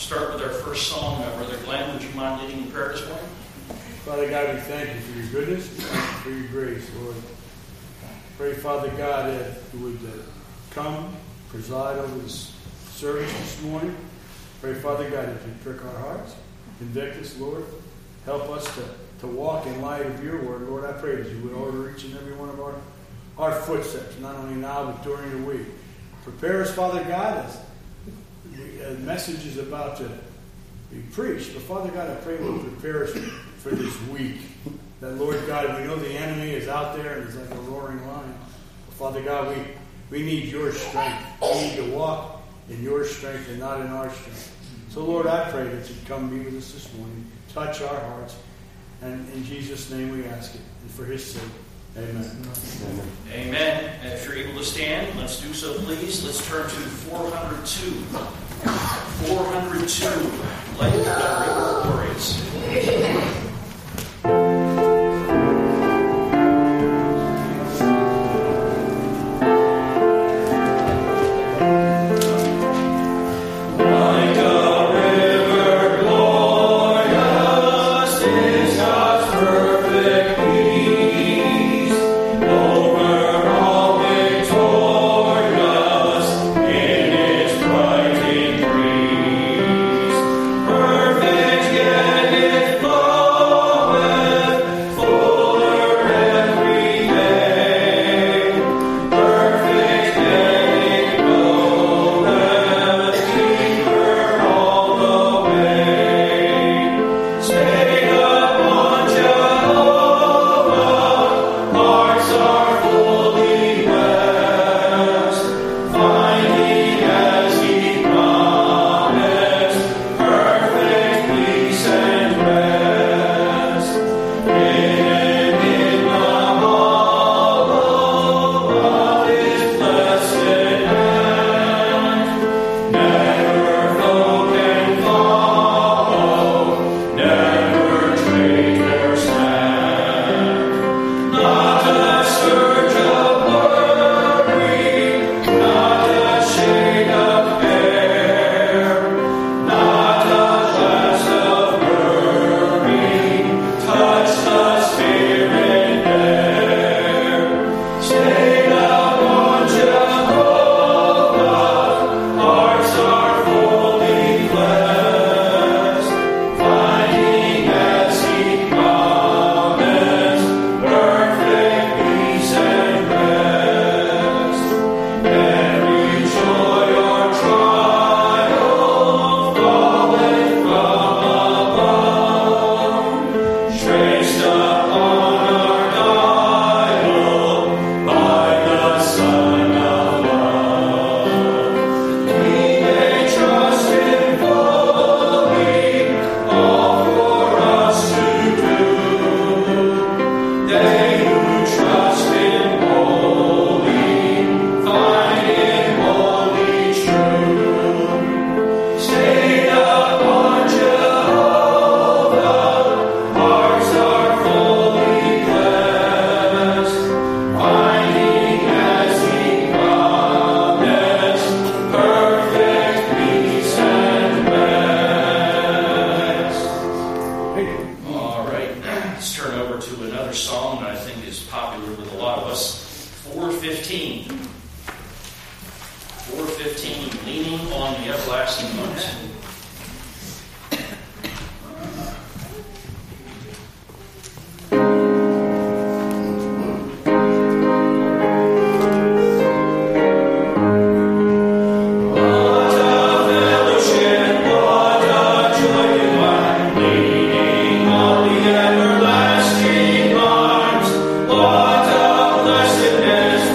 start with our first song. Brother Glenn, would you mind leading in prayer this morning? Father God, we thank you for your goodness and for your grace, Lord. Pray, Father God, that you would come, preside over this service this morning. Pray, Father God, that you prick our hearts, convict us, Lord. Help us to walk in light of your word, Lord. I pray that you would order each and every one of our footsteps, not only now but during the week. Prepare us, Father God, as the message is about to be preached. But Father God, I pray you would prepare us for this week. That, Lord God, we know the enemy is out there and is like a roaring lion. But Father God, we need your strength. We need to walk in your strength and not in our strength. So, Lord, I pray that you'd come be with us this morning. Touch our hearts. And in Jesus' name we ask it. And for his sake, amen. Amen. And if you're able to stand, let's do so, please. Let's turn to 402. 402. Light of the River Glorious.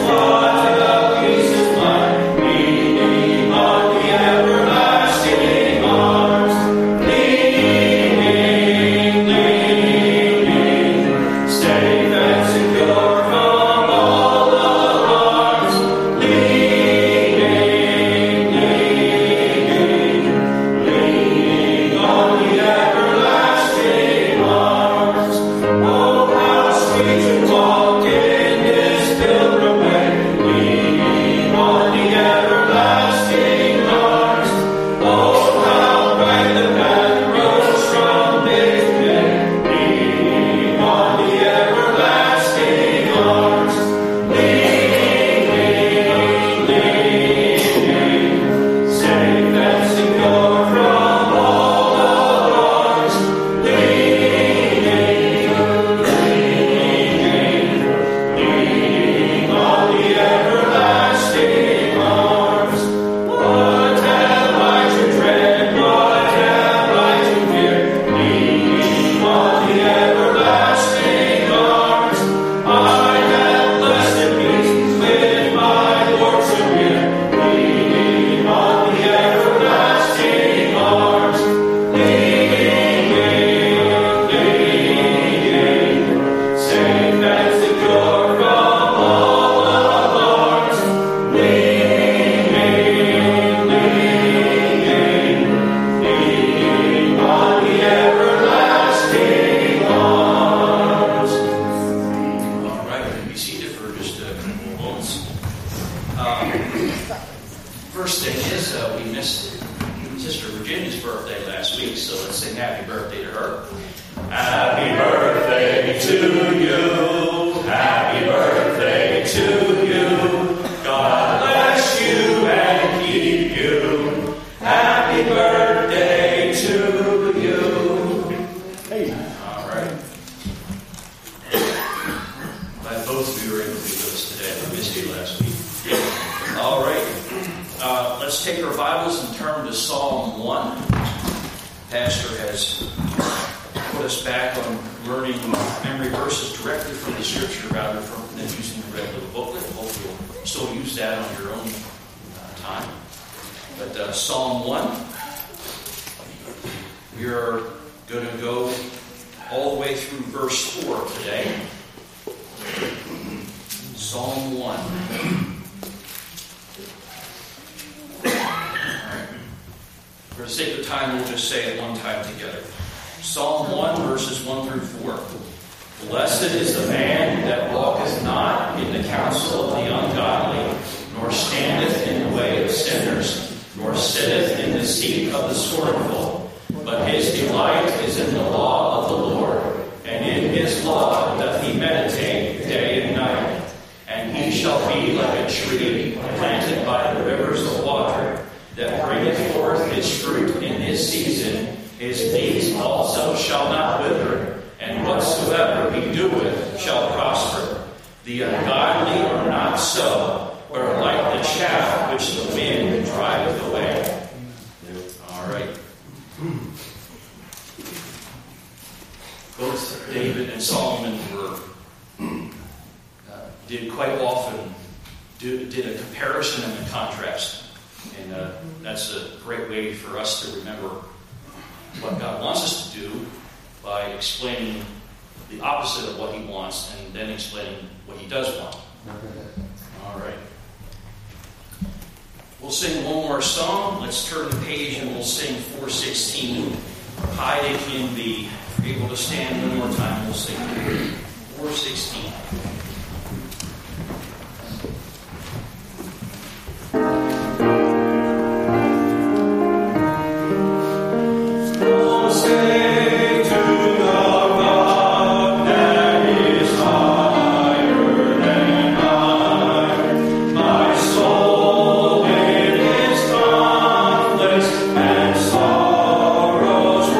Everlasting Virginia's birthday last week, so let's sing happy birthday to her. Happy birthday to you. Happy birthday to you. God bless you and keep you. Happy birthday to you. Hey. All right. Glad both of you were able to be with us today. I missed you last week. All right. Let's take our Bibles and turn to Psalm 1. Pastor has put us back on learning memory verses directly from the Scripture rather than using the red little booklet. Hopefully you'll still use that on your own time. But Psalm 1, we are going to go all the way through verse 4 today. Psalm 1. For the sake of time, we'll just say it one time together. Psalm 1, verses 1 through 4. Blessed is the man that walketh not in the counsel of the ungodly, nor standeth in the way of sinners, nor sitteth in the seat of the scornful. But his delight is in the law of the Lord, and in his law doth he meditate day and night. And he shall be like a tree planted by the rivers of water, that bringeth forth his fruit in his season. His leaves also shall not wither, and whatsoever he doeth shall prosper. The ungodly are not so, but are like the chaff which the wind driveth away. All right. Both David and Solomon did quite often did a comparison and a contrast. And that's a great way for us to remember what God wants us to do by explaining the opposite of what he wants and then explaining what he does want. All right. We'll sing one more song. Let's turn the page and we'll sing 416. Hide it in thee. If you're able to stand one more time, we'll sing 416.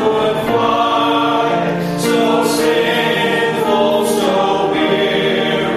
So sinful, so weary.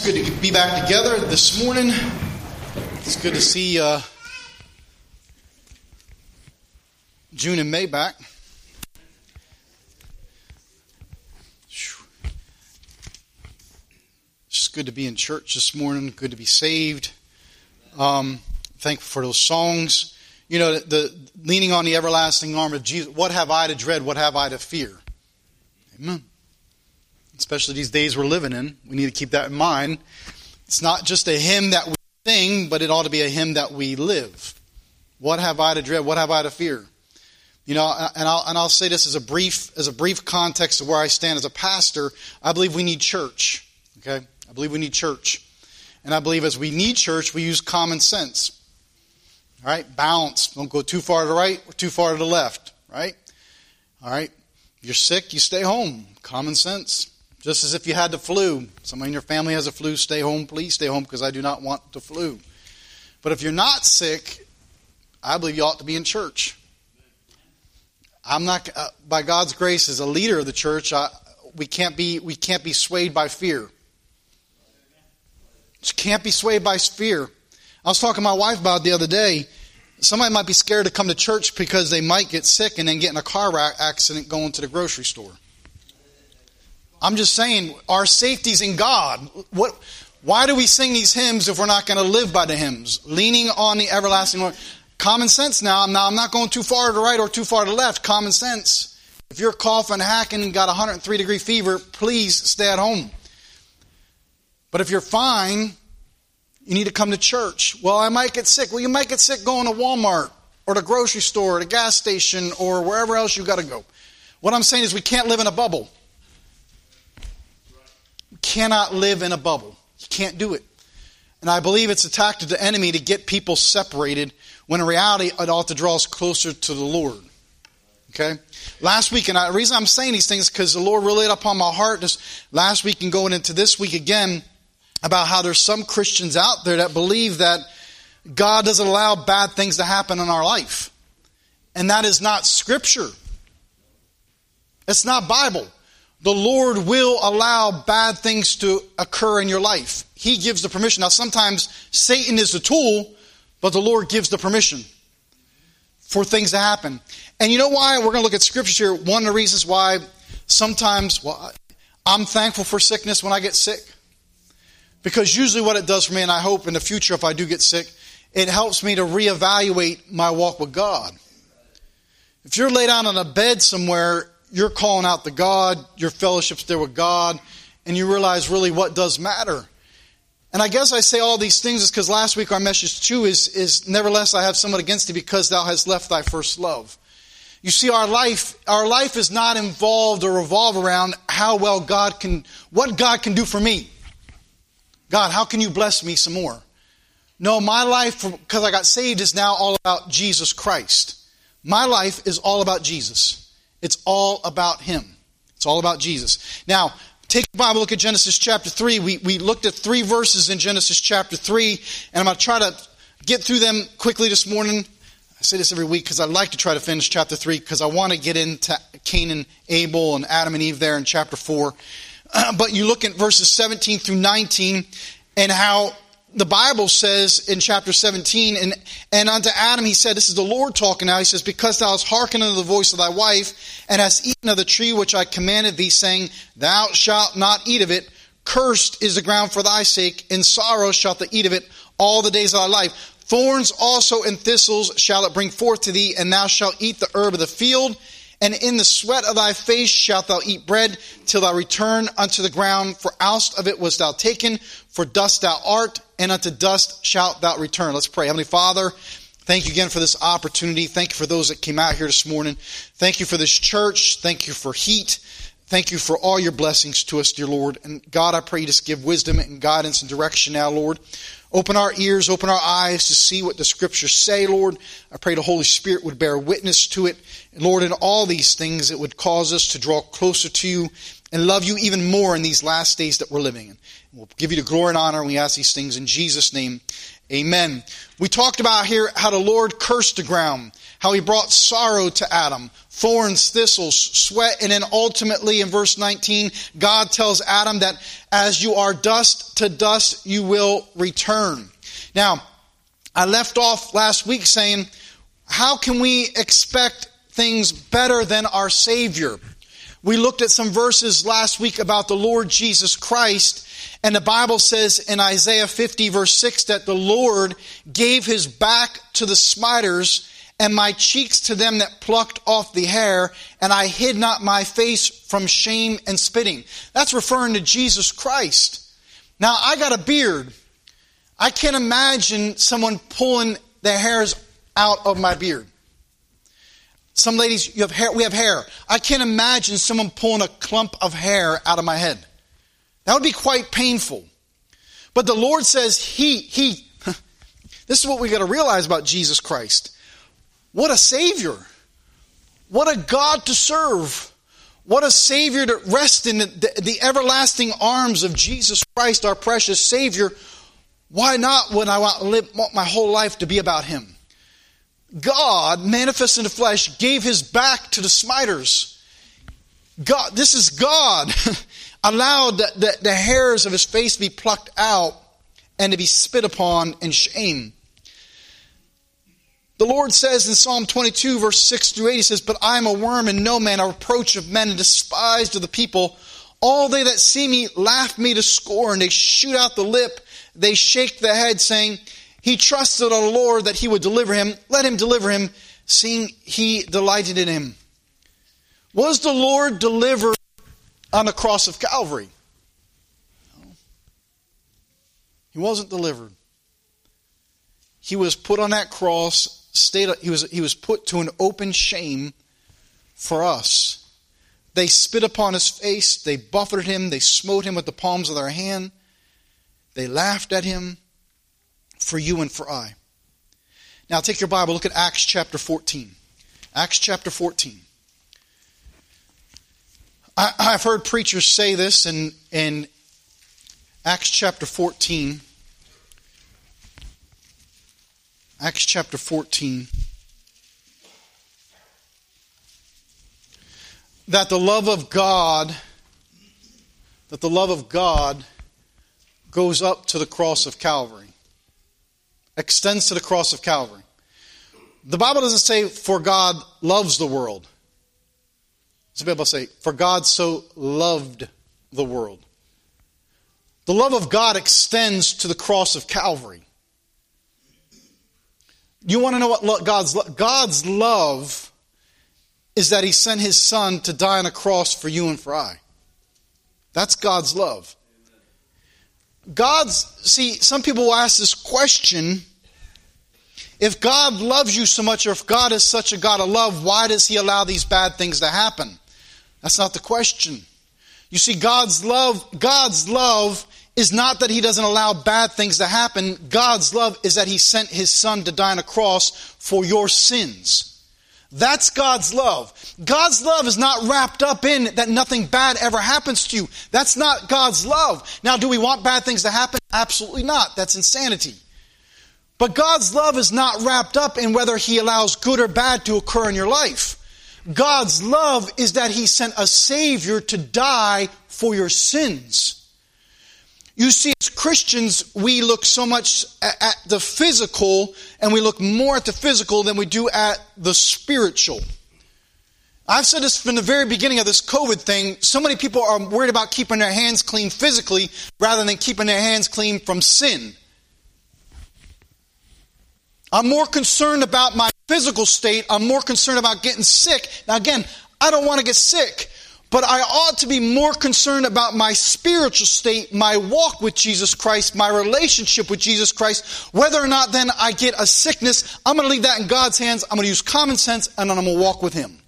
good to be back together this morning. It's good to see June and May back. It's good to be in church this morning. Good to be saved. Thankful for those songs. You know, the leaning on the everlasting arm of Jesus. What have I to dread? What have I to fear? Amen. Especially these days we're living in. We need to keep that in mind. It's not just a hymn that we sing, but it ought to be a hymn that we live. What have I to dread? What have I to fear? You know, and I'll say this as a brief context of where I stand as a pastor. I believe we need church. Okay? I believe we need church. And I believe as we need church, we use common sense. All right? Balance. Don't go too far to the right or too far to the left. Right? All right? If you're sick, you stay home. Common sense. Just as if you had the flu. Somebody in your family has a flu, stay home. Please stay home because I do not want the flu. But if you're not sick, I believe you ought to be in church. I'm not, by God's grace, as a leader of the church, we can't be swayed by fear. Just can't be swayed by fear. I was talking to my wife about it the other day. Somebody might be scared to come to church because they might get sick and then get in a car accident going to the grocery store. I'm just saying, our safety's in God. Why do we sing these hymns if we're not going to live by the hymns? Leaning on the everlasting Lord. Common sense now. I'm not going too far to the right or too far to the left. Common sense. If you're coughing, hacking, and got 103-degree fever, please stay at home. But if you're fine, you need to come to church. Well, I might get sick. Well, you might get sick going to Walmart or the grocery store or the gas station or wherever else you got to go. What I'm saying is we can't live in a bubble. We cannot live in a bubble. You can't do it. And I believe it's a tactic of the enemy to get people separated when in reality it ought to draw us closer to the Lord. Okay? Last week, and the reason I'm saying these things is because the Lord really laid upon my heart just last week and going into this week again about how there's some Christians out there that believe that God doesn't allow bad things to happen in our life. And that is not Scripture. It's not Bible. The Lord will allow bad things to occur in your life. He gives the permission. Now, sometimes Satan is the tool, but the Lord gives the permission for things to happen. And you know why? We're going to look at scriptures here. One of the reasons why sometimes, I'm thankful for sickness when I get sick. Because usually what it does for me, and I hope in the future if I do get sick, it helps me to reevaluate my walk with God. If you're laid out on a bed somewhere, you're calling out to God, your fellowship's there with God, and you realize really what does matter. And I guess I say all these things is because last week our message too is nevertheless I have somewhat against thee because thou hast left thy first love. You see, our life is not involved or revolve around how well what God can do for me. God, how can you bless me some more? No, my life, because I got saved, is now all about Jesus Christ. My life is all about Jesus. It's all about Him. It's all about Jesus. Now, take the Bible, look at Genesis chapter 3. We looked at 3 verses in Genesis chapter 3, and I'm going to try to get through them quickly this morning. I say this every week because I like to try to finish chapter 3 because I want to get into Cain and Abel and Adam and Eve there in chapter 4. But you look at verses 17 through 19 and how the Bible says in chapter 17, and unto Adam he said, this is the Lord talking now, he says, because thou hast hearkened unto the voice of thy wife, and hast eaten of the tree which I commanded thee, saying, thou shalt not eat of it, cursed is the ground for thy sake, in sorrow shalt thou eat of it all the days of thy life. Thorns also and thistles shall it bring forth to thee, and thou shalt eat the herb of the field, and in the sweat of thy face shalt thou eat bread, till thou return unto the ground, for out of it wast thou taken, for dust thou art, and unto dust shalt thou return. Let's pray. Heavenly Father, thank you again for this opportunity. Thank you for those that came out here this morning. Thank you for this church. Thank you for heat. Thank you for all your blessings to us, dear Lord. And God, I pray you just give wisdom and guidance and direction now, Lord. Open our ears, open our eyes to see what the Scriptures say, Lord. I pray the Holy Spirit would bear witness to it. And Lord, in all these things, it would cause us to draw closer to you and love you even more in these last days that we're living in. We'll give you the glory and honor, and we ask these things in Jesus' name. Amen. We talked about here how the Lord cursed the ground, how he brought sorrow to Adam, thorns, thistles, sweat, and then ultimately in verse 19, God tells Adam that as you are dust, to dust you will return. Now, I left off last week saying, how can we expect things better than our Savior? We looked at some verses last week about the Lord Jesus Christ, and the Bible says in Isaiah 50 verse 6 that the Lord gave his back to the smiters and my cheeks to them that plucked off the hair, and I hid not my face from shame and spitting. That's referring to Jesus Christ. Now, I got a beard. I can't imagine someone pulling the hairs out of my beard. Some ladies, you have hair. We have hair. I can't imagine someone pulling a clump of hair out of my head. That would be quite painful. But the Lord says He. This is what we got to realize about Jesus Christ. What a Savior. What a God to serve. What a Savior to rest in the everlasting arms of Jesus Christ, our precious Savior. Why not when I want my whole life to be about Him? God, manifest in the flesh, gave His back to the smiters. God, this is God, allowed the hairs of His face to be plucked out and to be spit upon in shame. The Lord says in Psalm 22, verse 6 through 8, He says, but I am a worm and no man, a reproach of men and despised of the people. All they that see me laugh me to scorn. They shoot out the lip. They shake the head, saying, He trusted on the Lord that He would deliver him. Let Him deliver him, seeing He delighted in him. Was the Lord delivered on the cross of Calvary? No. He wasn't delivered. He was put on that cross. He was put to an open shame for us. They spit upon His face. They buffeted Him. They smote Him with the palms of their hand. They laughed at Him for you and for I. Now take your Bible, look at Acts chapter 14. Acts chapter 14. I've heard preachers say this in Acts chapter 14. Acts chapter 14. That the love of God goes up to the cross of Calvary. Extends to the cross of Calvary. The Bible doesn't say, for God loves the world. Some people say, for God so loved the world. The love of God extends to the cross of Calvary. You want to know what God's love is that He sent His Son to die on a cross for you and for I. That's God's love. Some people will ask this question, if God loves you so much, or if God is such a God of love, why does He allow these bad things to happen? That's not the question. You see, God's love is not that He doesn't allow bad things to happen. God's love is that He sent His Son to die on a cross for your sins. That's God's love. God's love is not wrapped up in that nothing bad ever happens to you. That's not God's love. Now, do we want bad things to happen? Absolutely not. That's insanity. But God's love is not wrapped up in whether He allows good or bad to occur in your life. God's love is that He sent a Savior to die for your sins. You see, as Christians, we look so much at the physical, and we look more at the physical than we do at the spiritual. I've said this from the very beginning of this COVID thing. So many people are worried about keeping their hands clean physically rather than keeping their hands clean from sin. I'm more concerned about my physical state. I'm more concerned about getting sick. Now again, I don't want to get sick. But I ought to be more concerned about my spiritual state, my walk with Jesus Christ, my relationship with Jesus Christ. Whether or not then I get a sickness, I'm going to leave that in God's hands. I'm going to use common sense, and then I'm going to walk with Him.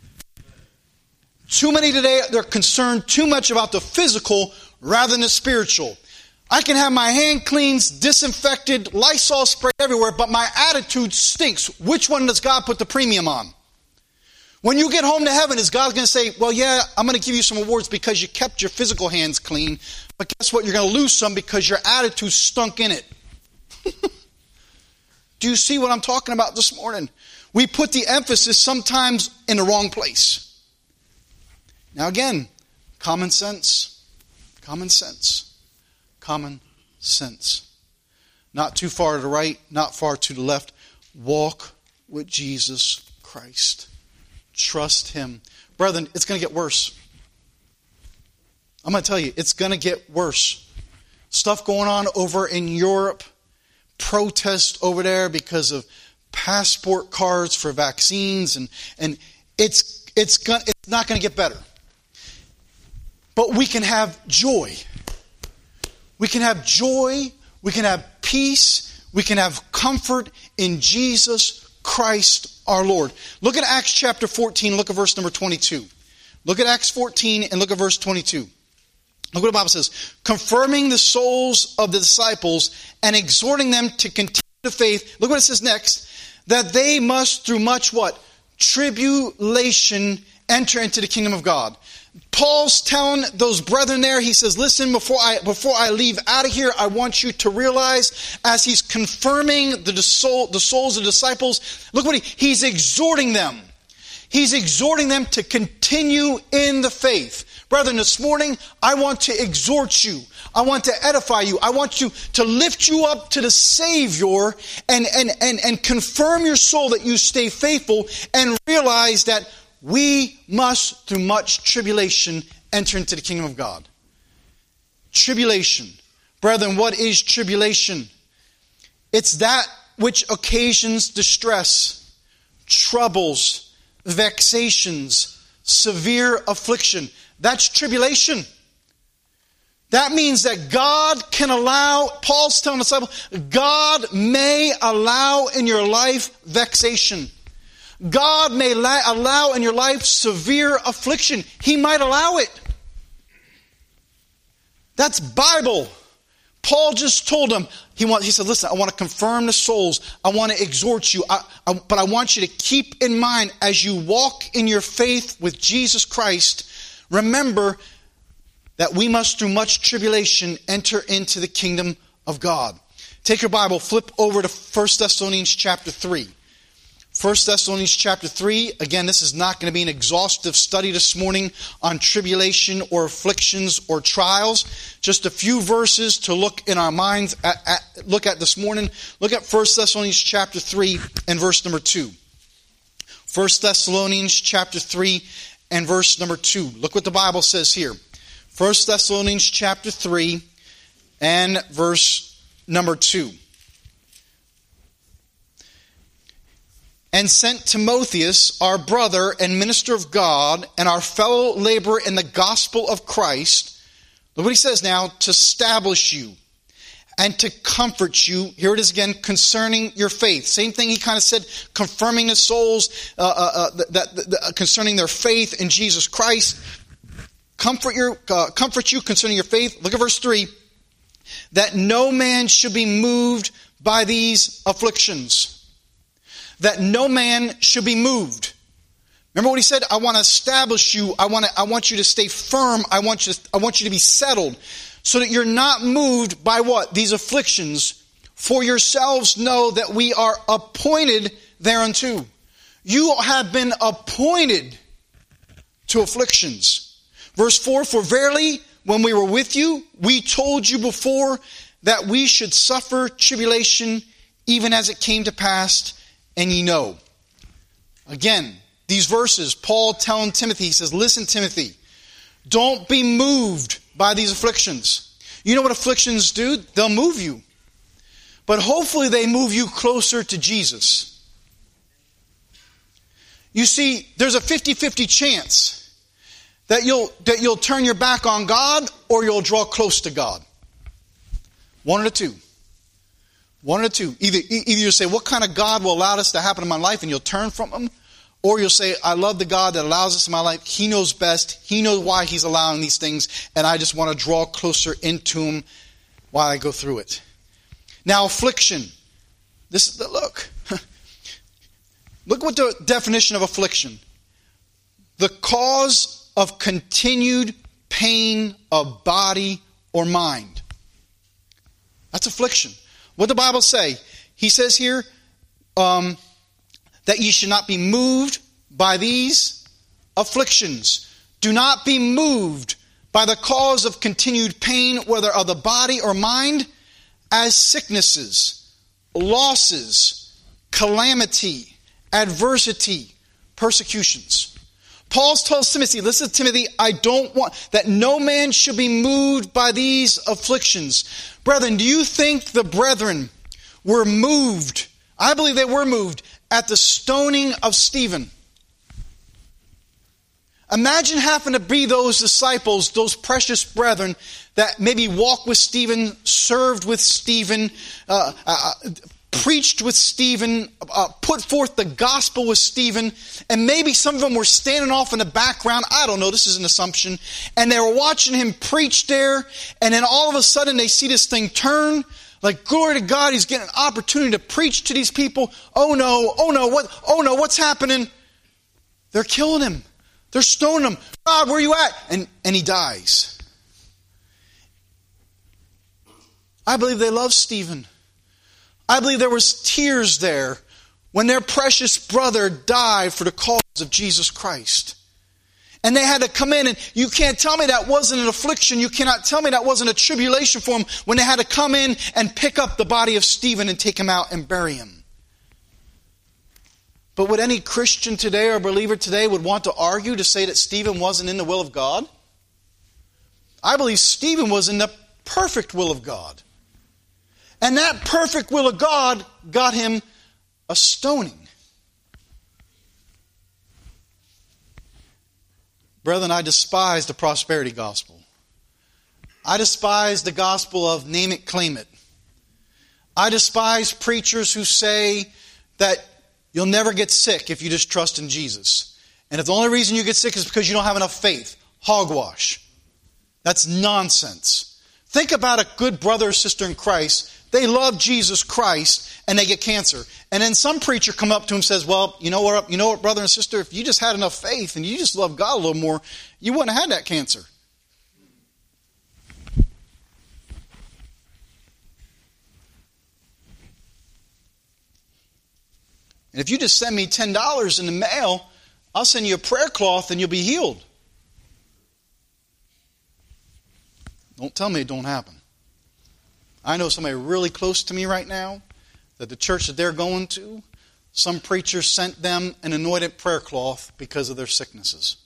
Too many today, they're concerned too much about the physical rather than the spiritual. I can have my hand cleansed, disinfected, Lysol sprayed everywhere, but my attitude stinks. Which one does God put the premium on? When you get home to heaven, is God going to say, well, yeah, I'm going to give you some awards because you kept your physical hands clean, but guess what? You're going to lose some because your attitude stunk in it. Do you see what I'm talking about this morning? We put the emphasis sometimes in the wrong place. Now again, common sense. Common sense. Common sense. Not too far to the right, not far to the left. Walk with Jesus Christ. Trust Him. Brethren, it's going to get worse. I'm going to tell you, it's going to get worse. Stuff going on over in Europe. Protest over there because of passport cards for vaccines. And it's not going to get better. But we can have joy. We can have joy. We can have peace. We can have comfort in Jesus Christ our Lord. Look at Acts chapter 14. Look at verse number 22. Look at Acts 14 and look at verse 22. Look what the Bible says. Confirming the souls of the disciples and exhorting them to continue the faith. Look what it says next. That they must through much what? Tribulation enter into the kingdom of God. Paul's telling those brethren there, he says, listen, before I leave out of here, I want you to realize, as he's confirming the souls of the disciples, look what he's exhorting them. He's exhorting them to continue in the faith. Brethren, this morning, I want to exhort you. I want to edify you. I want you to lift you up to the Savior and confirm your soul that you stay faithful and realize that we must, through much tribulation, enter into the kingdom of God. Tribulation. Brethren, what is tribulation? It's that which occasions distress, troubles, vexations, severe affliction. That's tribulation. That means that God can allow, Paul's telling the disciples, God may allow in your life vexation. God may allow in your life severe affliction. He might allow it. That's Bible. Paul just told them, he said, listen, I want to confirm the souls. I want to exhort you. But I want you to keep in mind as you walk in your faith with Jesus Christ, remember that we must through much tribulation enter into the kingdom of God. Take your Bible, flip over to 1 Thessalonians chapter 3. 1 Thessalonians chapter 3. Again, this is not going to be an exhaustive study this morning on tribulation or afflictions or trials. Just a few verses to look in our minds, look at this morning. Look at 1 Thessalonians chapter 3 and verse number 2. 1 Thessalonians chapter 3 and verse number 2. Look what the Bible says here. 1 Thessalonians chapter 3 and verse number 2. And sent Timotheus, our brother and minister of God, and our fellow laborer in the gospel of Christ. Look what he says now, to establish you and to comfort you. Here it is again, concerning your faith. Same thing he kind of said, confirming the souls, concerning their faith in Jesus Christ. Comfort you concerning your faith. Look at verse 3. That no man should be moved by these afflictions. That no man should be moved. Remember what he said? I want to establish you. I want you to stay firm. I want you to be settled, so that you're not moved by what? These afflictions. For yourselves know that we are appointed thereunto. You have been appointed to afflictions. Verse 4, for verily, when we were with you, we told you before that we should suffer tribulation, even as it came to pass, and ye know. Again, these verses, Paul telling Timothy, he says, listen, Timothy, don't be moved by these afflictions. You know what afflictions do? They'll move you. But hopefully they move you closer to Jesus. You see, there's a 50-50 chance that you'll turn your back on God or you'll draw close to God. One of the two. One of the two. Either you say, what kind of God will allow this to happen in my life? And you'll turn from Him. Or you'll say, I love the God that allows this in my life. He knows best. He knows why He's allowing these things. And I just want to draw closer into Him while I go through it. Now, affliction. Look. Look what the definition of affliction. The cause of continued pain of body or mind. That's affliction. What the Bible say? He says here that ye should not be moved by these afflictions. Do not be moved by the cause of continued pain, whether of the body or mind, as sicknesses, losses, calamity, adversity, persecutions. Paul tells Timothy, listen, Timothy, I don't want that no man should be moved by these afflictions. Brethren, do you think the brethren were moved? I believe they were moved at the stoning of Stephen. Imagine having to be those disciples, those precious brethren that maybe walked with Stephen, served with Stephen, preached with Stephen, put forth the gospel with Stephen, and maybe some of them were standing off in the background. I don't know, this is an assumption. And they were watching him preach there, and then all of a sudden they see this thing turn. Like, glory to God, he's getting an opportunity to preach to these people. Oh no, what's happening? They're killing him. They're stoning him. God, where are you at? And he dies. I believe they loved Stephen. I believe there was tears there when their precious brother died for the cause of Jesus Christ. And they had to come in, and you can't tell me that wasn't an affliction. You cannot tell me that wasn't a tribulation for them when they had to come in and pick up the body of Stephen and take him out and bury him. But would any Christian today or believer today would want to argue to say that Stephen wasn't in the will of God? I believe Stephen was in the perfect will of God. And that perfect will of God got him a stoning. Brethren, I despise the prosperity gospel. I despise the gospel of name it, claim it. I despise preachers who say that you'll never get sick if you just trust in Jesus. And if the only reason you get sick is because you don't have enough faith. Hogwash. That's nonsense. Think about a good brother or sister in Christ. They love Jesus Christ and they get cancer. And then some preacher come up to him and says, well, you know what, brother and sister, if you just had enough faith and you just love God a little more, you wouldn't have had that cancer. And if you just send me $10 in the mail, I'll send you a prayer cloth and you'll be healed. Don't tell me it don't happen. I know somebody really close to me right now that the church that they're going to, some preacher sent them an anointed prayer cloth because of their sicknesses.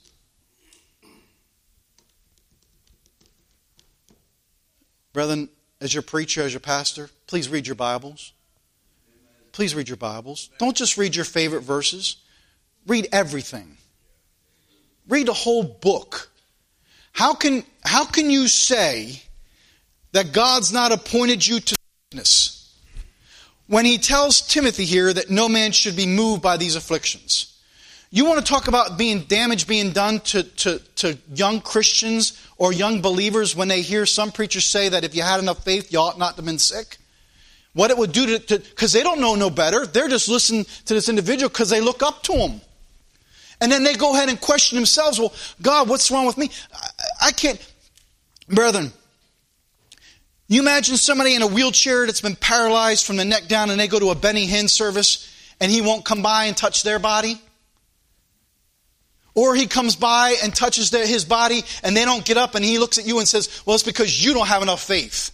Brethren, as your preacher, as your pastor, please read your Bibles. Please read your Bibles. Don't just read your favorite verses. Read everything. Read the whole book. How can you say that God's not appointed you to sickness when he tells Timothy here that no man should be moved by these afflictions? You want to talk about damage being done to young Christians or young believers when they hear some preachers say that if you had enough faith, you ought not to have been sick? What it would do because they don't know no better. They're just listening to this individual because they look up to him. And then they go ahead and question themselves, well, God, what's wrong with me? I can't. Brethren, you imagine somebody in a wheelchair that's been paralyzed from the neck down and they go to a Benny Hinn service and he won't come by and touch their body? Or he comes by and touches his body and they don't get up and he looks at you and says, well, it's because you don't have enough faith.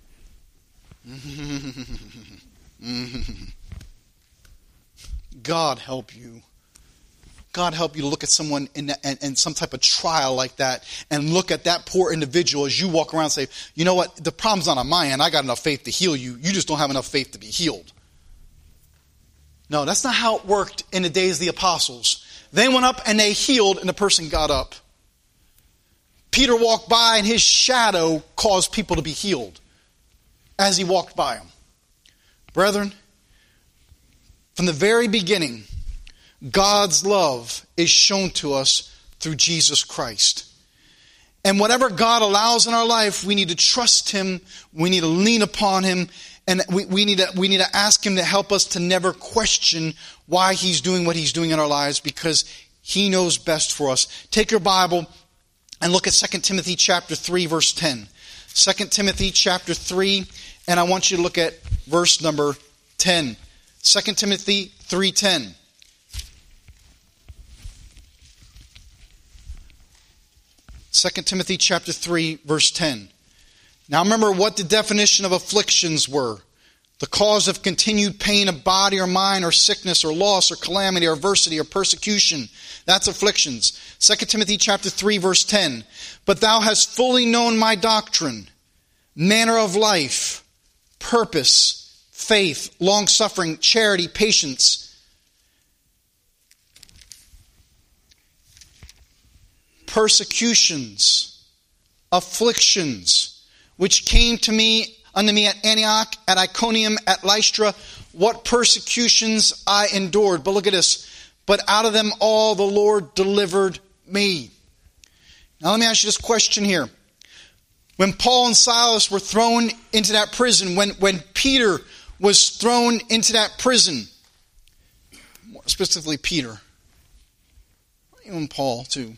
God help you. God help you to look at someone in some type of trial like that and look at that poor individual as you walk around and say, you know what, the problem's not on my end. I got enough faith to heal you. You just don't have enough faith to be healed. No, that's not how it worked in the days of the apostles. They went up and they healed and the person got up. Peter walked by and his shadow caused people to be healed as he walked by them. Brethren, from the very beginning, God's love is shown to us through Jesus Christ. And whatever God allows in our life, we need to trust him. We need to lean upon him. And we need to ask him to help us to never question why he's doing what he's doing in our lives, because he knows best for us. Take your Bible and look at 2 Timothy chapter 3, verse 10. 2 Timothy chapter 3, and I want you to look at verse number 10. 2 Timothy 3:10. Second Timothy chapter 3, verse 10. Now remember what the definition of afflictions were. The cause of continued pain of body or mind or sickness or loss or calamity or adversity or persecution. That's afflictions. 2 Timothy chapter 3, verse 10. But thou hast fully known my doctrine, manner of life, purpose, faith, long-suffering, charity, patience. Persecutions, afflictions, which came unto me at Antioch, at Iconium, at Lystra, what persecutions I endured. But look at this. But out of them all the Lord delivered me. Now let me ask you this question here. When Paul and Silas were thrown into that prison, when Peter was thrown into that prison, more specifically Peter, even Paul too,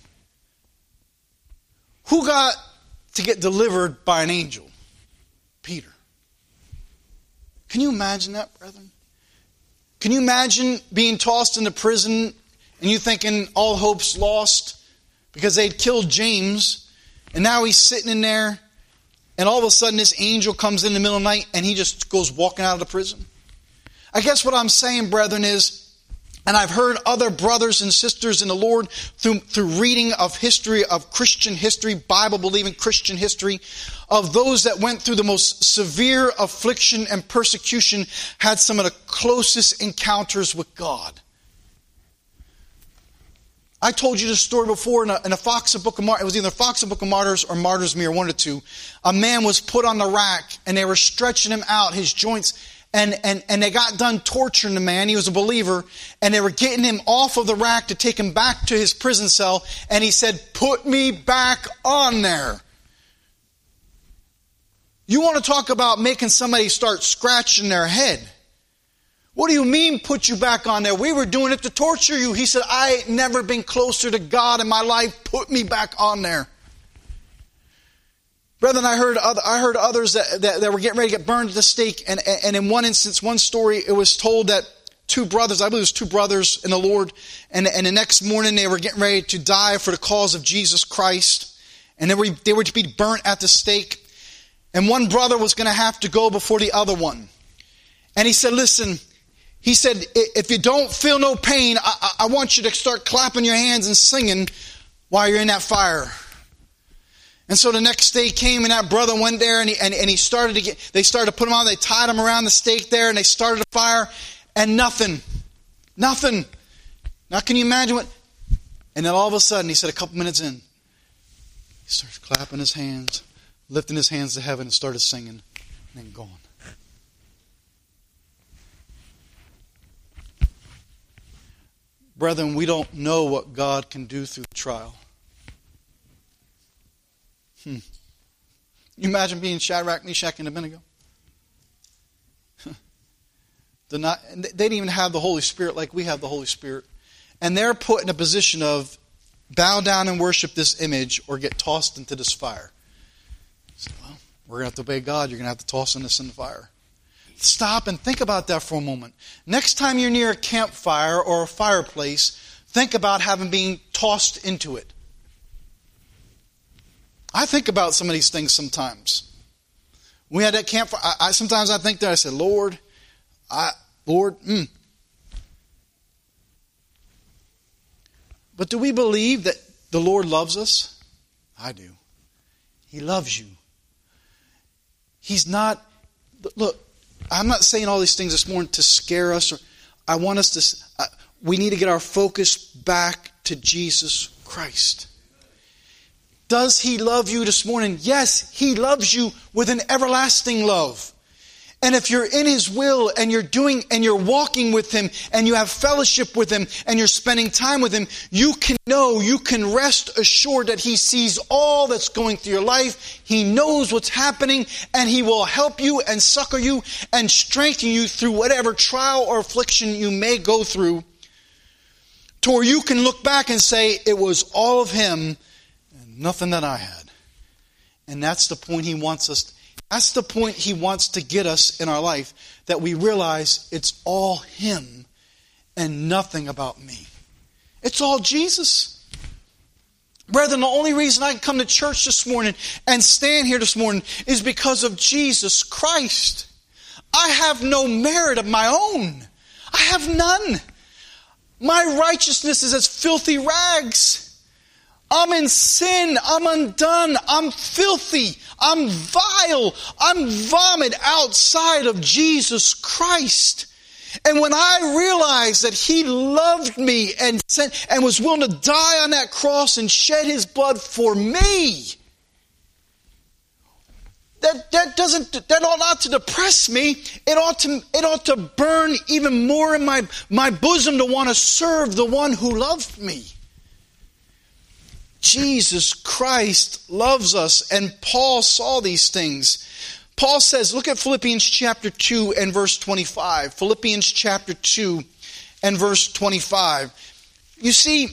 who got to get delivered by an angel? Peter. Can you imagine that, brethren? Can you imagine being tossed into prison and you thinking all hope's lost because they'd killed James and now he's sitting in there and all of a sudden this angel comes in the middle of the night and he just goes walking out of the prison? I guess what I'm saying, brethren, is, and I've heard other brothers and sisters in the Lord through reading of history, of Christian history, Bible-believing Christian history, of those that went through the most severe affliction and persecution had some of the closest encounters with God. I told you this story before in a Fox Book of Martyrs. It was either Fox Book of Martyrs or Martyrs Mirror, one of the two. A man was put on the rack and they were stretching him out, his joints. And they got done torturing the man. He was a believer. And they were getting him off of the rack to take him back to his prison cell. And he said, "Put me back on there." You want to talk about making somebody start scratching their head. What do you mean, put you back on there? We were doing it to torture you. He said, "I ain't never been closer to God in my life. Put me back on there." Brethren, I heard others that were getting ready to get burned at the stake. And in one instance, one story, it was told that two brothers, I believe it was two brothers in the Lord, and the next morning they were getting ready to die for the cause of Jesus Christ. And they were to be burnt at the stake. And one brother was going to have to go before the other one. And he said, "Listen," he said, "if you don't feel no pain, I want you to start clapping your hands and singing while you're in that fire." And so the next day came and that brother went there and he started they started to put him on. They tied him around the stake there and they started a fire and nothing. Now can you imagine what? And then all of a sudden, he said a couple minutes in, he starts clapping his hands, lifting his hands to heaven and started singing and then gone. Brethren, we don't know what God can do through the trial. You imagine being Shadrach, Meshach, and Abednego? They didn't even have the Holy Spirit like we have the Holy Spirit. And they're put in a position of bow down and worship this image or get tossed into this fire. So, well, we're going to have to obey God. You're going to have to toss us in the fire. Stop and think about that for a moment. Next time you're near a campfire or a fireplace, think about having been tossed into it. I think about some of these things sometimes. We had that campfire. Sometimes I think that I said, Lord. But do we believe that the Lord loves us? I do. He loves you. He's not. Look, I'm not saying all these things this morning to scare us. I want us to. We need to get our focus back to Jesus Christ. Does He love you this morning? Yes, He loves you with an everlasting love. And if you're in His will and you're walking with Him and you have fellowship with Him and you're spending time with Him, you can rest assured that He sees all that's going through your life. He knows what's happening and He will help you and succor you and strengthen you through whatever trial or affliction you may go through, to where you can look back and say, it was all of Him, nothing that I had. And that's the point He wants us. That's the point he wants to get us in our life, that we realize it's all him and nothing about me. It's all Jesus. Brethren, the only reason I can come to church this morning and stand here this morning is because of Jesus Christ. I have no merit of my own. I have none. My righteousness is as filthy rags. I'm in sin. I'm undone. I'm filthy. I'm vile. I'm vomit outside of Jesus Christ. And when I realized that he loved me and was willing to die on that cross and shed his blood for me, that ought not to depress me. It ought to burn even more in my bosom to want to serve the one who loved me. Jesus Christ loves us, and Paul saw these things. Paul says, look at Philippians chapter 2 and verse 25. Philippians chapter 2 and verse 25. You see,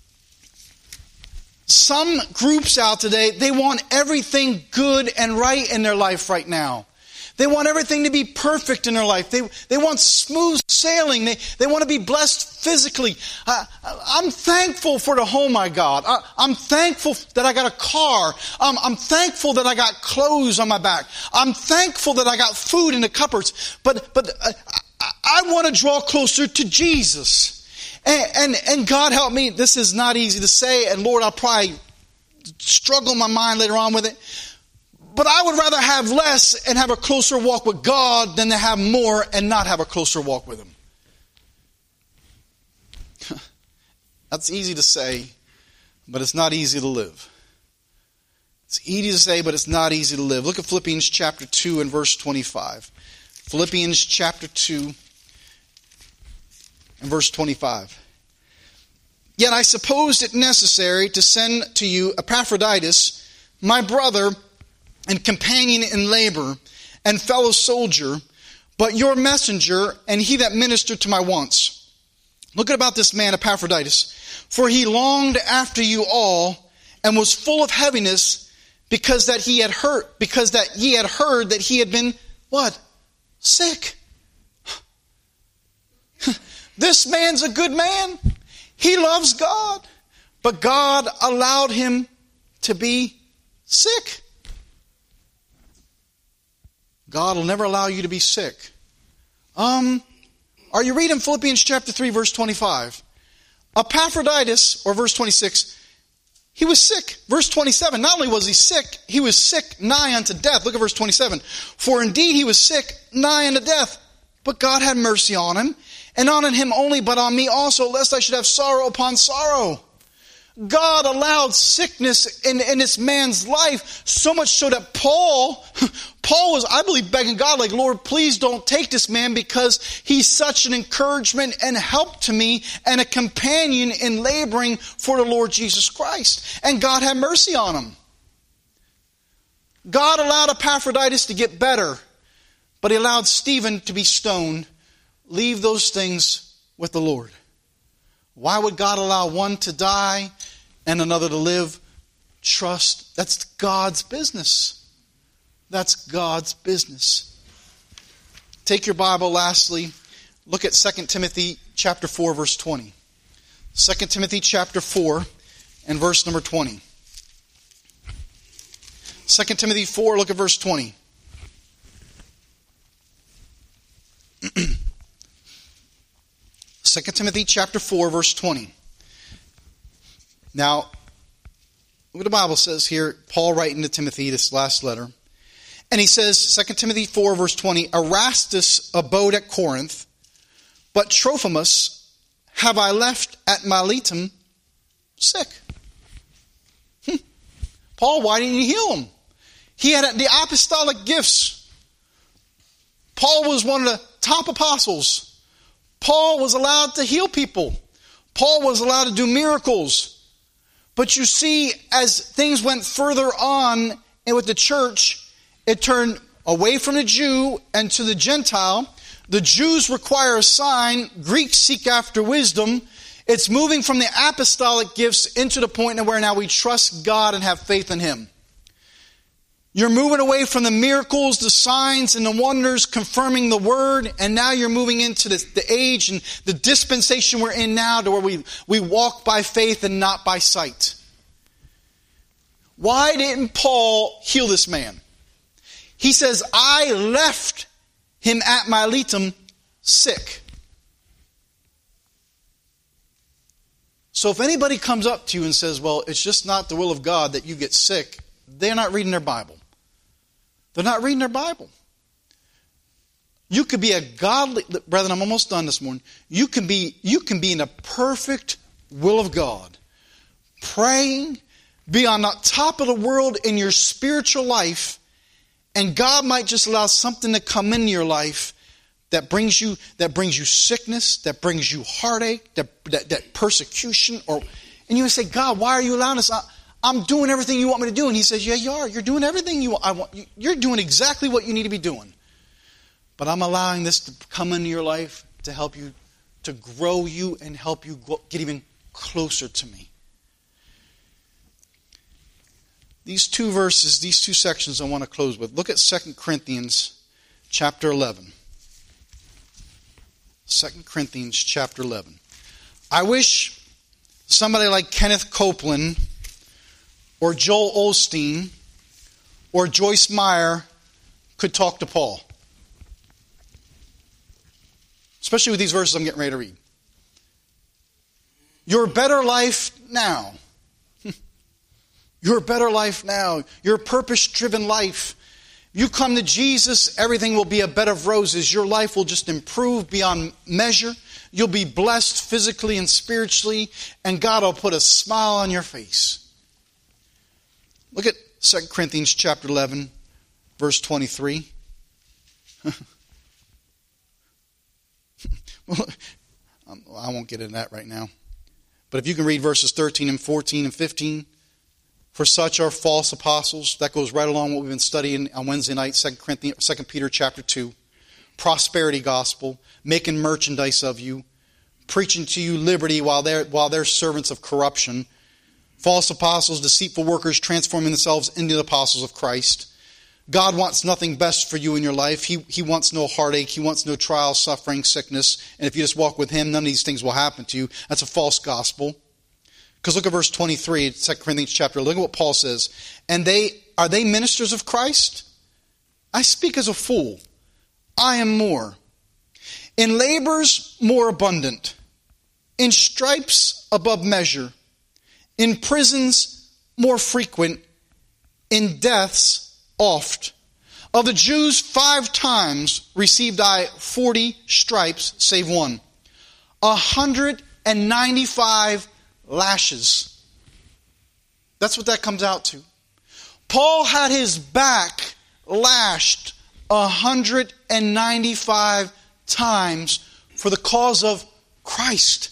some groups out today, they want everything good and right in their life right now. They want everything to be perfect in their life. They want smooth sailing. They want to be blessed physically. I'm thankful for the home I got. I'm thankful that I got a car. I'm thankful that I got clothes on my back. I'm thankful that I got food in the cupboards. But I want to draw closer to Jesus. And God help me, this is not easy to say, and Lord, I'll probably struggle in my mind later on with it. But I would rather have less and have a closer walk with God than to have more and not have a closer walk with him. That's easy to say, but it's not easy to live. It's easy to say, but it's not easy to live. Look at Philippians chapter 2 and verse 25. Philippians chapter 2 and verse 25. Yet I supposed it necessary to send to you Epaphroditus, my brother and companion in labor and fellow soldier, but your messenger and he that ministered to my wants. Look about this man Epaphroditus. For he longed after you all and was full of heaviness because that ye had heard that he had been, what? Sick. This man's a good man. He loves God. But God allowed him to be sick. God will never allow you to be sick. Are you reading Philippians chapter 3, verse 25? Epaphroditus, or verse 26, he was sick. Verse 27, not only was he was sick nigh unto death. Look at verse 27. For indeed he was sick nigh unto death, but God had mercy on him, and not on him only, but on me also, lest I should have sorrow upon sorrow. God allowed sickness in this man's life, so much so that Paul was, I believe, begging God, like, Lord, please don't take this man because he's such an encouragement and help to me and a companion in laboring for the Lord Jesus Christ. And God had mercy on him. God allowed Epaphroditus to get better, but he allowed Stephen to be stoned. Leave those things with the Lord. Why would God allow one to die and another to live? Trust. That's God's business. That's God's business. Take your Bible, lastly. Look at 2 Timothy chapter 4, verse 20. 2 Timothy chapter 4 and verse number 20. 2 Timothy 4, look at verse 20. 2 Timothy chapter 4, verse 20. Now, look what the Bible says here. Paul writing to Timothy, this last letter. And he says, 2 Timothy 4, verse 20, Erastus abode at Corinth, but Trophimus have I left at Miletum sick. Paul, why didn't you heal him? He had the apostolic gifts. Paul was one of the top apostles. Paul was allowed to heal people. Paul was allowed to do miracles. But you see, as things went further on with the church, it turned away from the Jew and to the Gentile. The Jews require a sign. Greeks seek after wisdom. It's moving from the apostolic gifts into the point where now we trust God and have faith in Him. You're moving away from the miracles, the signs, and the wonders confirming the word, and now you're moving into the age and the dispensation we're in now to where we walk by faith and not by sight. Why didn't Paul heal this man? He says, I left him at Miletum sick. So if anybody comes up to you and says, well, it's just not the will of God that you get sick, they're not reading their Bible. They're not reading their Bible. You could be a godly, brethren, I'm almost done this morning. You can be in a perfect will of God, praying, be on the top of the world in your spiritual life, and God might just allow something to come into your life that brings you sickness, that brings you heartache, that persecution, and you say, God, why are you allowing this? I'm doing everything you want me to do. And he says, yeah, you are. You're doing everything I want. You're doing exactly what you need to be doing. But I'm allowing this to come into your life to help you, to grow you and help you get even closer to me. These two verses, these two sections I want to close with. Look at 2 Corinthians chapter 11. 2 Corinthians chapter 11. I wish somebody like Kenneth Copeland or Joel Osteen or Joyce Meyer could talk to Paul. Especially with these verses I'm getting ready to read. Your better life now. Your better life now. Your purpose-driven life. You come to Jesus, everything will be a bed of roses. Your life will just improve beyond measure. You'll be blessed physically and spiritually, and God will put a smile on your face. Look at 2 Corinthians chapter 11, verse 23. Well, I won't get into that right now. But if you can read verses 13 and 14 and 15. For such are false apostles. That goes right along what we've been studying on Wednesday night, 2 Peter chapter 2. Prosperity gospel, making merchandise of you, preaching to you liberty while they're servants of corruption. False apostles, deceitful workers, transforming themselves into the apostles of Christ. God wants nothing best for you in your life. He wants no heartache. He wants no trial, suffering, sickness. And if you just walk with Him, none of these things will happen to you. That's a false gospel. Because look at verse 23, 2 Corinthians chapter. Look at what Paul says. And are they ministers of Christ? I speak as a fool. I am more. In labors more abundant. In stripes above measure. In prisons more frequent. In deaths oft. Of the Jews 5 times received I 40 stripes, save one. 195 lashes. That's what that comes out to. Paul had his back lashed 195 times for the cause of Christ.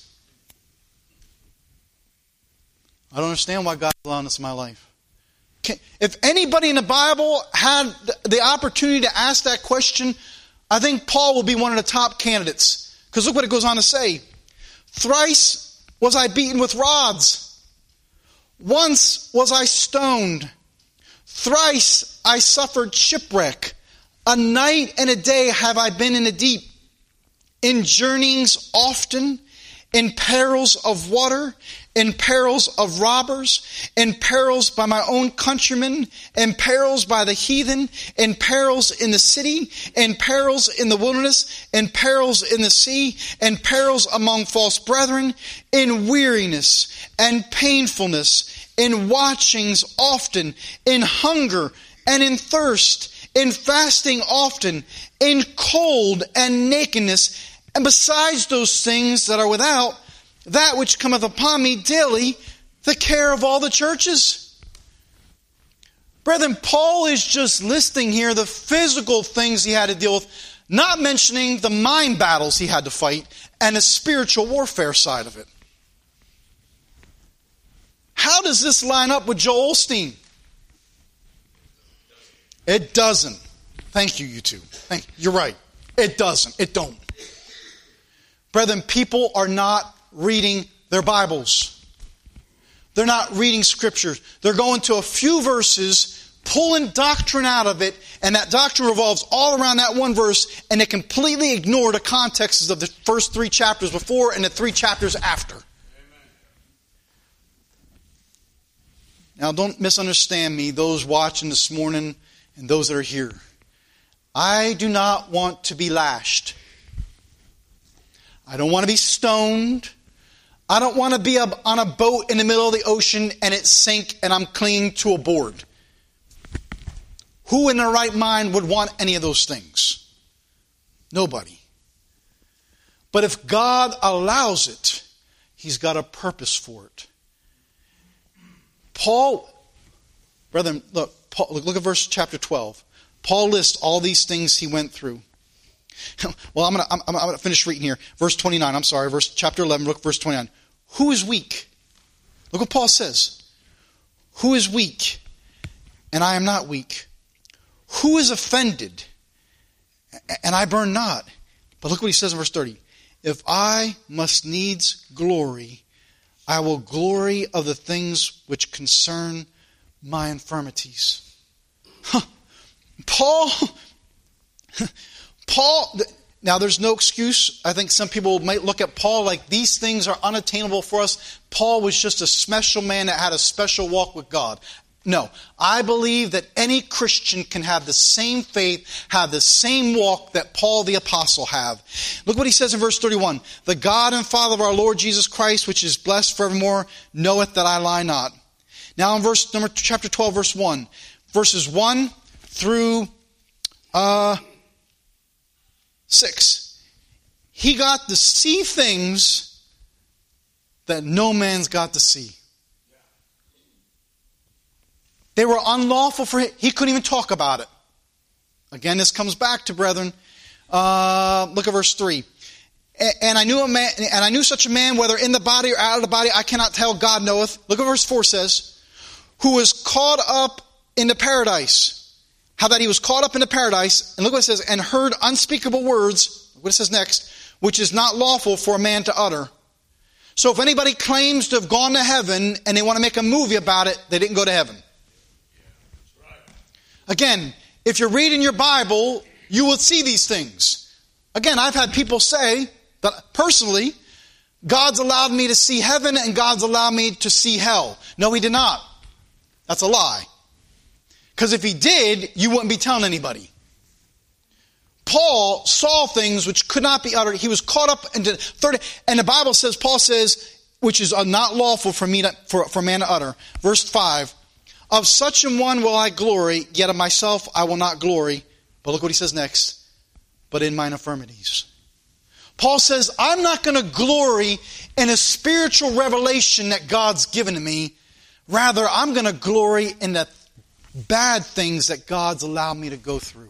I don't understand why God's allowing this in my life. If anybody in the Bible had the opportunity to ask that question, I think Paul will be one of the top candidates. Because look what it goes on to say. Thrice was I beaten with rods. Once was I stoned. Thrice I suffered shipwreck. A night and a day have I been in the deep. In journeyings often, in perils of water, in perils of robbers, in perils by my own countrymen, in perils by the heathen, in perils in the city, in perils in the wilderness, in perils in the sea, in perils among false brethren, in weariness and painfulness, in watchings often, in hunger and in thirst, in fasting often, in cold and nakedness, and besides those things that are without, that which cometh upon me daily, the care of all the churches. Brethren, Paul is just listing here the physical things he had to deal with, not mentioning the mind battles he had to fight and the spiritual warfare side of it. How does this line up with Joel Osteen? It doesn't. Thank you, you two. You're right. It doesn't. It don't. Brethren, people are not reading their Bibles. They're not reading scriptures. They're going to a few verses, pulling doctrine out of it, and that doctrine revolves all around that one verse, and they completely ignore the contexts of the first 3 chapters before and the 3 chapters after. Now, don't misunderstand me, those watching this morning and those that are here. I do not want to be lashed. I don't want to be stoned. I don't want to be on a boat in the middle of the ocean and it sink and I'm clinging to a board. Who in their right mind would want any of those things? Nobody. But if God allows it, He's got a purpose for it. Paul, brethren, look at verse chapter 12. Paul lists all these things he went through. Well, I'm going to finish reading here. Verse 29, chapter 11, look at verse 29. Who is weak? Look what Paul says. Who is weak? And I am not weak. Who is offended? And I burn not. But look what he says in verse 30. If I must needs glory, I will glory of the things which concern my infirmities. Paul, now there's no excuse. I think some people might look at Paul like these things are unattainable for us. Paul was just a special man that had a special walk with God. No, I believe that any Christian can have the same faith, have the same walk that Paul the Apostle have. Look what he says in verse 31. The God and Father of our Lord Jesus Christ, which is blessed forevermore, knoweth that I lie not. Now in chapter 12, verse 1. Verses 1 through 6. He got to see things that no man's got to see. They were unlawful for him. He couldn't even talk about it. Again, this comes back to, brethren. Look at verse 3. And I knew such a man, whether in the body or out of the body, I cannot tell, God knoweth. Look what verse 4 says. Who was caught up into paradise. How that he was caught up into paradise. And look what it says. And heard unspeakable words. What it says next. Which is not lawful for a man to utter. So if anybody claims to have gone to heaven and they want to make a movie about it, they didn't go to heaven. Again, if you're reading your Bible, you will see these things. Again, I've had people say that personally, God's allowed me to see heaven and God's allowed me to see hell. No, He did not. That's a lie. Because if He did, you wouldn't be telling anybody. Paul saw things which could not be uttered. He was caught up into 30. And the Bible says, Paul says, which is not lawful for man to utter. Verse 5. Of such an one will I glory, yet of myself I will not glory. But look what he says next. But in mine infirmities. Paul says, I'm not going to glory in a spiritual revelation that God's given to me. Rather, I'm going to glory in the bad things that God's allowed me to go through.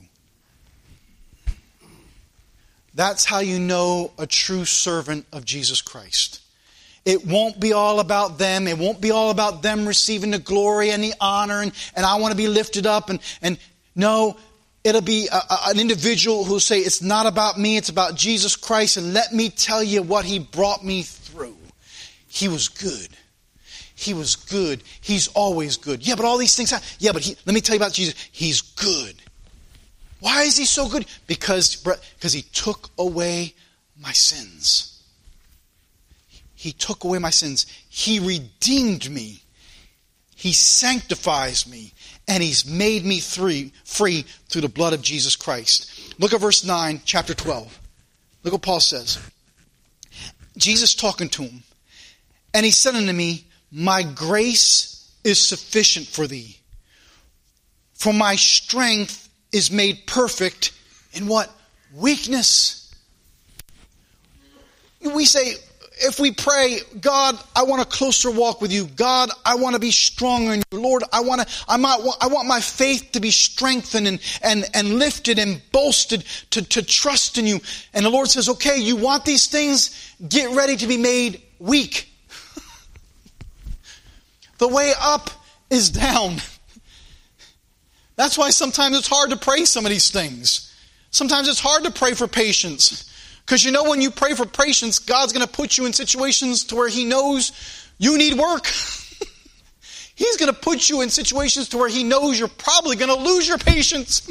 That's how you know a true servant of Jesus Christ. It won't be all about them. It won't be all about them receiving the glory and the honor and I want to be lifted up. And no, it'll be an individual who'll say, it's not about me, it's about Jesus Christ. And let me tell you what He brought me through. He was good. He was good. He's always good. Yeah, but all these things, let me tell you about Jesus. He's good. Why is He so good? Because He took away my sins. He took away my sins. He redeemed me. He sanctifies me. And He's made me free through the blood of Jesus Christ. Look at verse 9, chapter 12. Look what Paul says. Jesus talking to him. And He said unto me, my grace is sufficient for thee. For my strength is made perfect in what? Weakness. We say, if we pray, God, I want a closer walk with you. God, I want to be stronger in you. Lord, I want my faith to be strengthened and lifted and bolstered to trust in you. And the Lord says, okay, you want these things? Get ready to be made weak. The way up is down. That's why sometimes it's hard to pray some of these things. Sometimes it's hard to pray for patience. Because you know when you pray for patience, God's going to put you in situations to where He knows you need work. He's going to put you in situations to where He knows you're probably going to lose your patience.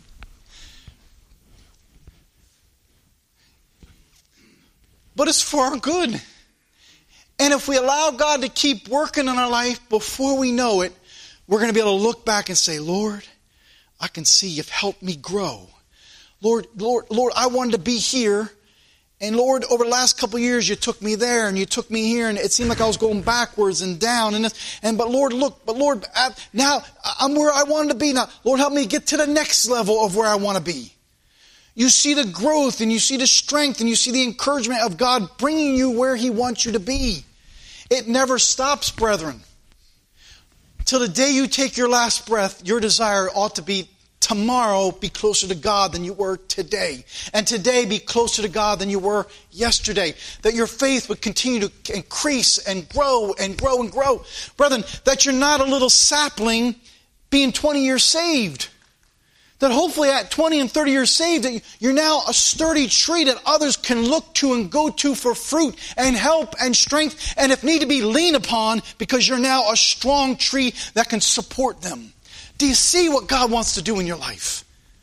But it's for our good. And if we allow God to keep working in our life, before we know it, we're going to be able to look back and say, Lord, I can see You've helped me grow. Lord, I wanted to be here. And Lord, over the last couple of years, You took me there and You took me here, and it seemed like I was going backwards and down. But Lord, now I'm where I wanted to be now. Lord, help me get to the next level of where I want to be. You see the growth, and you see the strength, and you see the encouragement of God bringing you where He wants you to be. It never stops, brethren. Till the day you take your last breath, your desire ought to be tomorrow be closer to God than you were today. And today be closer to God than you were yesterday. That your faith would continue to increase and grow and grow and grow. Brethren, that you're not a little sapling being 20 years saved. That hopefully at 20 and 30 years saved, that you're now a sturdy tree that others can look to and go to for fruit and help and strength, and if need to be, lean upon, because you're now a strong tree that can support them. Do you see what God wants to do in your life?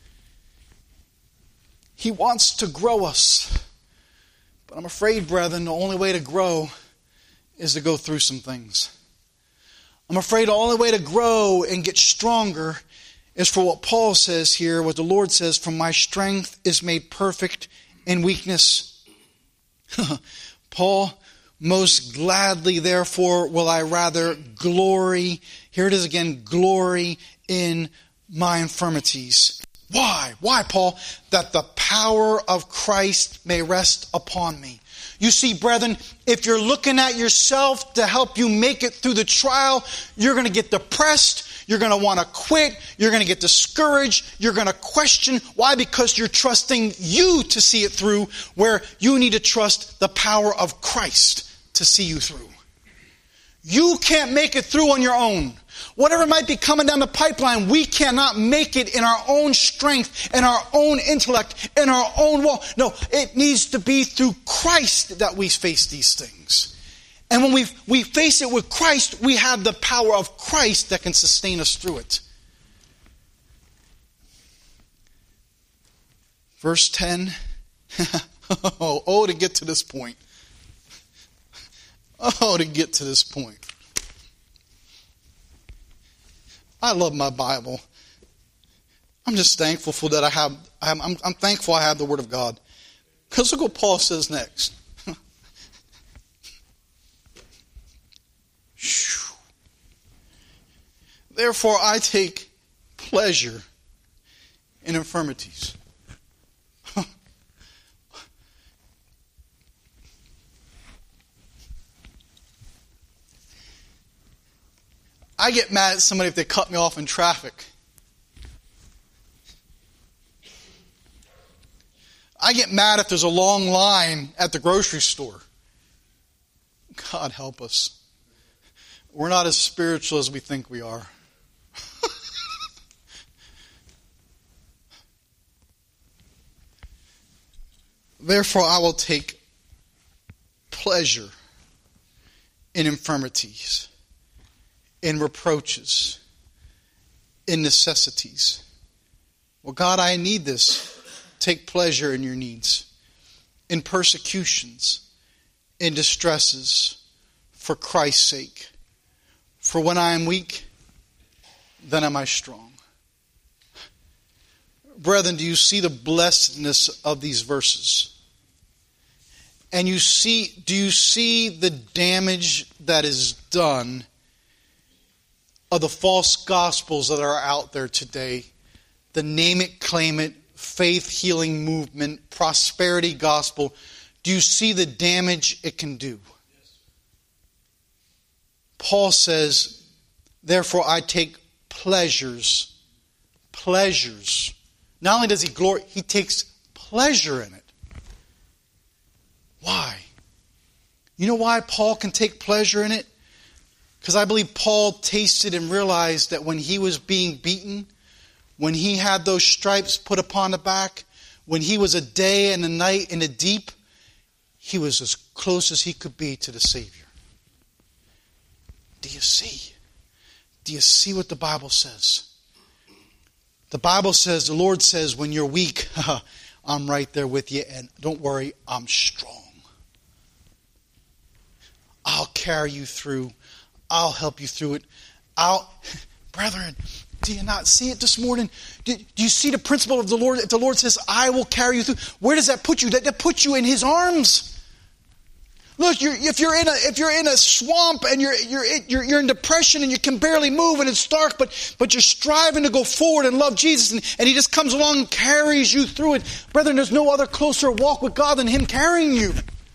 He wants to grow us. But I'm afraid, brethren, the only way to grow is to go through some things. I'm afraid the only way to grow and get stronger is for what Paul says here, what the Lord says, "For my strength is made perfect in weakness." Paul, "Most gladly, therefore, will I rather glory," here it is again, "glory in my infirmities." Why? Why, Paul? "That the power of Christ may rest upon me." You see, brethren, if you're looking at yourself to help you make it through the trial, you're going to get depressed. You're going to want to quit. You're going to get discouraged. You're going to question. Why? Because you're trusting you to see it through, where you need to trust the power of Christ to see you through. You can't make it through on your own. Whatever might be coming down the pipeline, we cannot make it in our own strength, in our own intellect, in our own will. No, it needs to be through Christ that we face these things. And when we face it with Christ, we have the power of Christ that can sustain us through it. Verse 10. Oh, to get to this point. Oh, to get to this point. I love my Bible. I'm just thankful for that I'm thankful I have the Word of God. Because look what Paul says next. "Therefore I take pleasure in infirmities." I get mad at somebody if they cut me off in traffic. I get mad if there's a long line at the grocery store. God help us. We're not as spiritual as we think we are. "Therefore I will take pleasure in infirmities, in reproaches, in necessities." Well, God, I need this. Take pleasure in your needs, in persecutions, in distresses, for Christ's sake. For when I am weak, then am I strong. Brethren, do you see the blessedness of these verses? And do you see the damage that is done of the false gospels that are out there today? The name it, claim it, faith healing movement, prosperity gospel. Do you see the damage it can do? Paul says, "Therefore I take pleasures." Pleasures. Not only does he glory, he takes pleasure in it. Why? You know why Paul can take pleasure in it? Because I believe Paul tasted and realized that when he was being beaten, when he had those stripes put upon the back, when he was a day and a night in the deep, he was as close as he could be to the Savior. Do you see? Do you see what the Bible says? The Bible says, the Lord says, when you're weak, I'm right there with you, and don't worry, I'm strong. I'll carry you through. I'll help you through it. Brethren, do you not see it this morning? Do you see the principle of the Lord? If the Lord says, I will carry you through, where does that put you? That puts you in His arms. Look, if you're in a swamp and you're in depression and you can barely move and it's dark, but you're striving to go forward and love Jesus, and He just comes along and carries you through it. Brethren, there's no other closer walk with God than Him carrying you.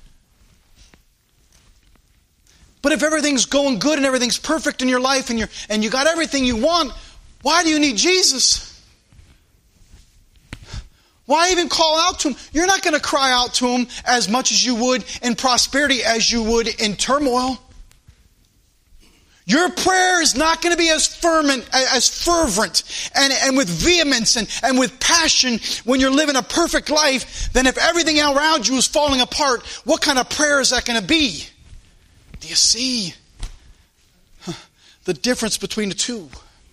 But if everything's going good and everything's perfect in your life and you got everything you want, why do you need Jesus? Why even call out to Him? You're not going to cry out to Him as much as you would in prosperity as you would in turmoil. Your prayer is not going to be as fervent and with vehemence and with passion when you're living a perfect life than if everything around you is falling apart. What kind of prayer is that going to be? Do you see the difference between the two?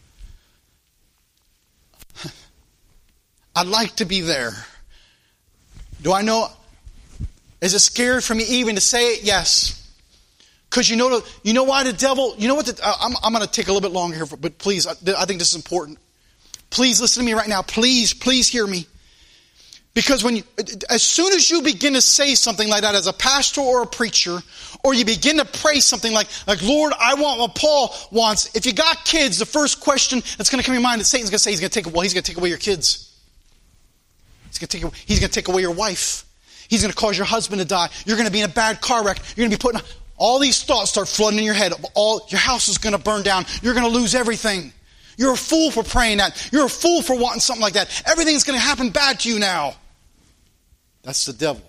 I'd like to be there. Do I know? Is it scary for me even to say it? Yes. Because you know why the devil, you know what, I'm going to take a little bit longer here, but please, I think this is important. Please listen to me right now. Please hear me. Because as soon as you begin to say something like that as a pastor or a preacher, or you begin to pray something like, Lord, I want what Paul wants. If you got kids, the first question that's going to come to your mind is Satan's going to say, he's going to take away your kids. He's going to take away your wife. He's going to cause your husband to die. You're going to be in a bad car wreck. You're going to be putting all these thoughts start flooding in your head. Your house is going to burn down. You're going to lose everything. You're a fool for praying that. You're a fool for wanting something like that. Everything's going to happen bad to you now. That's the devil.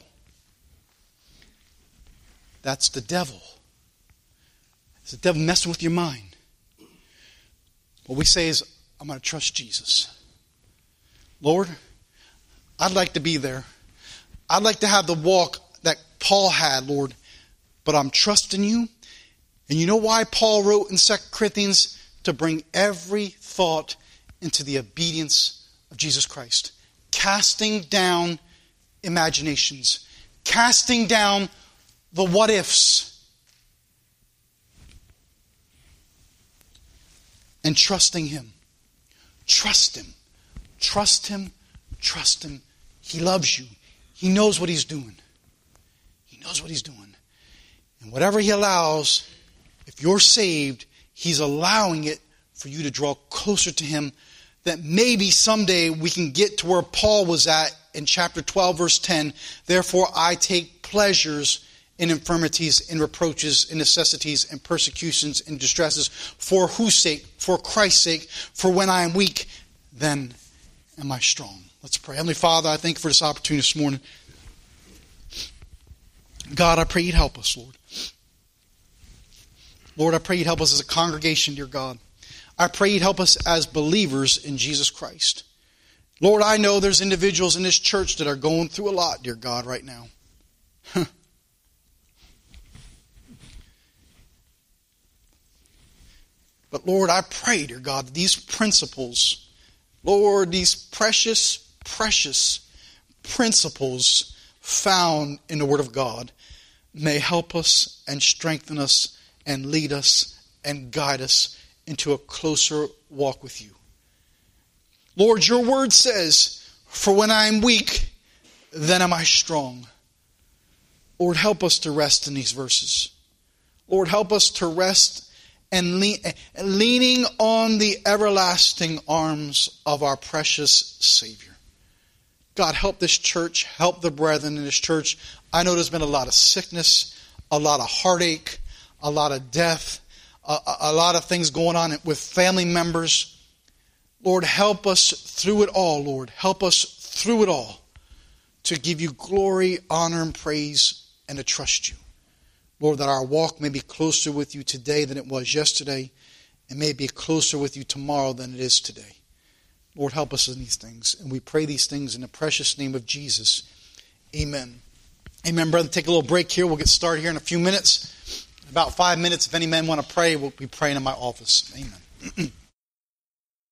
That's the devil. It's the devil messing with your mind. What we say is, I'm going to trust Jesus. Lord, I'd like to be there. I'd like to have the walk that Paul had, Lord. But I'm trusting you. And you know why Paul wrote in 2 Corinthians? To bring every thought into the obedience of Jesus Christ. Casting down imaginations. Casting down the what ifs. And trusting Him. Trust Him. Trust Him. Trust Him. He loves you. He knows what He's doing. He knows what He's doing. And whatever He allows, if you're saved, He's allowing it for you to draw closer to Him, that maybe someday we can get to where Paul was at in chapter 12, verse 10. Therefore, I take pleasures in infirmities, in reproaches, in necessities, in persecutions, in distresses. For whose sake? For Christ's sake. For when I am weak, then am I strong. Let's pray. Heavenly Father, I thank you for this opportunity this morning. God, I pray you'd help us, Lord. Lord, I pray you'd help us as a congregation, dear God. I pray you'd help us as believers in Jesus Christ. Lord, I know there's individuals in this church that are going through a lot, dear God, right now. But Lord, I pray, dear God, that these principles, Lord, these precious, precious principles found in the Word of God may help us and strengthen us and lead us and guide us into a closer walk with you. Lord, your word says, for when I am weak, then am I strong. Lord, help us to rest in these verses. Lord, help us to rest and leaning on the everlasting arms of our precious Savior. God, help this church, help the brethren in this church. I know there's been a lot of sickness, a lot of heartache, a lot of death, a lot of things going on with family members. Lord, help us through it all, Lord. Help us through it all to give you glory, honor, and praise, and to trust you. Lord, that our walk may be closer with you today than it was yesterday, and may be closer with you tomorrow than it is today. Lord, help us in these things. And we pray these things in the precious name of Jesus. Amen. Amen, brother. Take a little break here. We'll get started here in a few minutes. About 5 minutes. If any men want to pray, we'll be praying in my office. Amen.